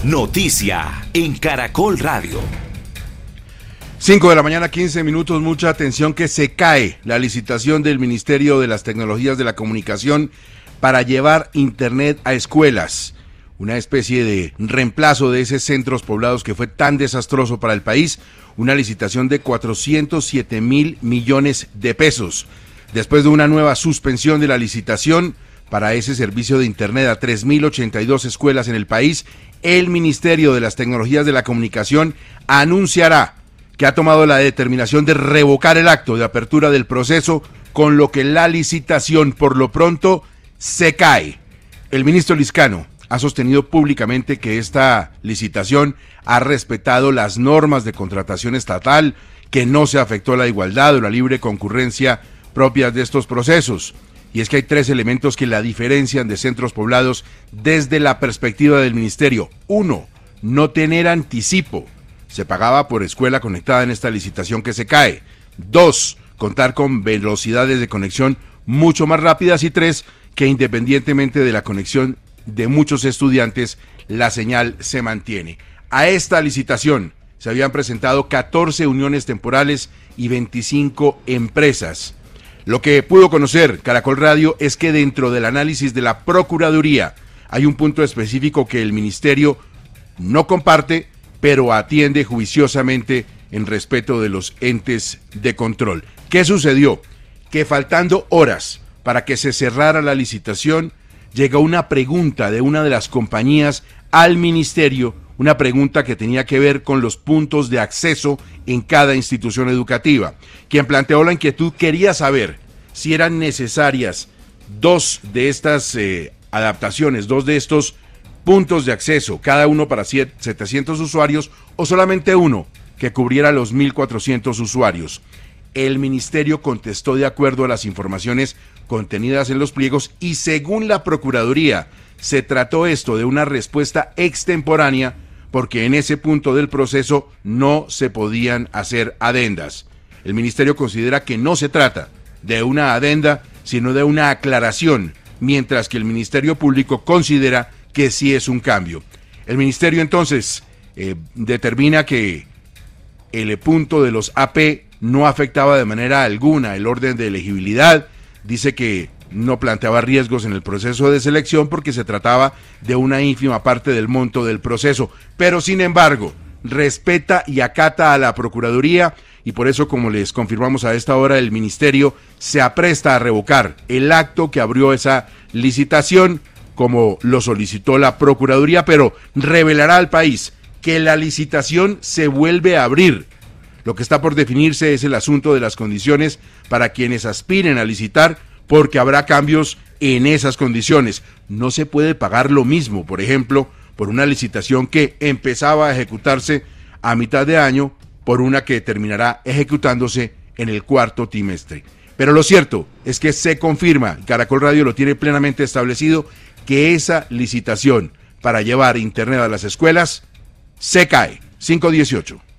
Noticia en Caracol Radio. 5 de la mañana, 15 minutos, mucha atención que se cae la licitación del Ministerio de las Tecnologías de la Comunicación para llevar internet a escuelas. Una especie de reemplazo de esos centros poblados que fue tan desastroso para el país. Una licitación de 407.000 millones de pesos. Después de una nueva suspensión de la licitación para ese servicio de internet a 3.082 escuelas en el país, el Ministerio de las Tecnologías de la Comunicación anunciará que ha tomado la determinación de revocar el acto de apertura del proceso, con lo que la licitación por lo pronto se cae. El ministro Lizcano ha sostenido públicamente que esta licitación ha respetado las normas de contratación estatal, que no se afectó la igualdad o la libre concurrencia propias de estos procesos. Y es que hay 3 elementos que la diferencian de centros poblados desde la perspectiva del ministerio. 1, no tener anticipo. Se pagaba por escuela conectada en esta licitación que se cae. 2, contar con velocidades de conexión mucho más rápidas. Y 3, que independientemente de la conexión de muchos estudiantes, la señal se mantiene. A esta licitación se habían presentado 14 uniones temporales y 25 empresas. Lo que pudo conocer Caracol Radio es que dentro del análisis de la Procuraduría hay un punto específico que el ministerio no comparte, pero atiende juiciosamente en respeto de los entes de control. ¿Qué sucedió? Que faltando horas para que se cerrara la licitación, llegó una pregunta de una de las compañías al ministerio, una pregunta que tenía que ver con los puntos de acceso en cada institución educativa. Quien planteó la inquietud quería saber si eran necesarias 2 de estas adaptaciones, 2 de estos puntos de acceso, cada uno para 700 usuarios, o solamente uno que cubriera los 1.400 usuarios. El ministerio contestó de acuerdo a las informaciones contenidas en los pliegos y según la Procuraduría se trató esto de una respuesta extemporánea porque en ese punto del proceso no se podían hacer adendas. El ministerio considera que no se trata de una adenda, sino de una aclaración, mientras que el Ministerio Público considera que sí es un cambio. El ministerio entonces determina que el punto de los AP no afectaba de manera alguna el orden de elegibilidad, dice que no planteaba riesgos en el proceso de selección porque se trataba de una ínfima parte del monto del proceso, pero sin embargo respeta y acata a la Procuraduría y por eso, como les confirmamos a esta hora, el ministerio se apresta a revocar el acto que abrió esa licitación como lo solicitó la Procuraduría, pero revelará al país que la licitación se vuelve a abrir. Lo que está por definirse es el asunto de las condiciones para quienes aspiren a licitar, porque habrá cambios en esas condiciones. No se puede pagar lo mismo, por ejemplo, por una licitación que empezaba a ejecutarse a mitad de año, por una que terminará ejecutándose en el 4º trimestre. Pero lo cierto es que se confirma, Caracol Radio lo tiene plenamente establecido, que esa licitación para llevar internet a las escuelas se cae. 518.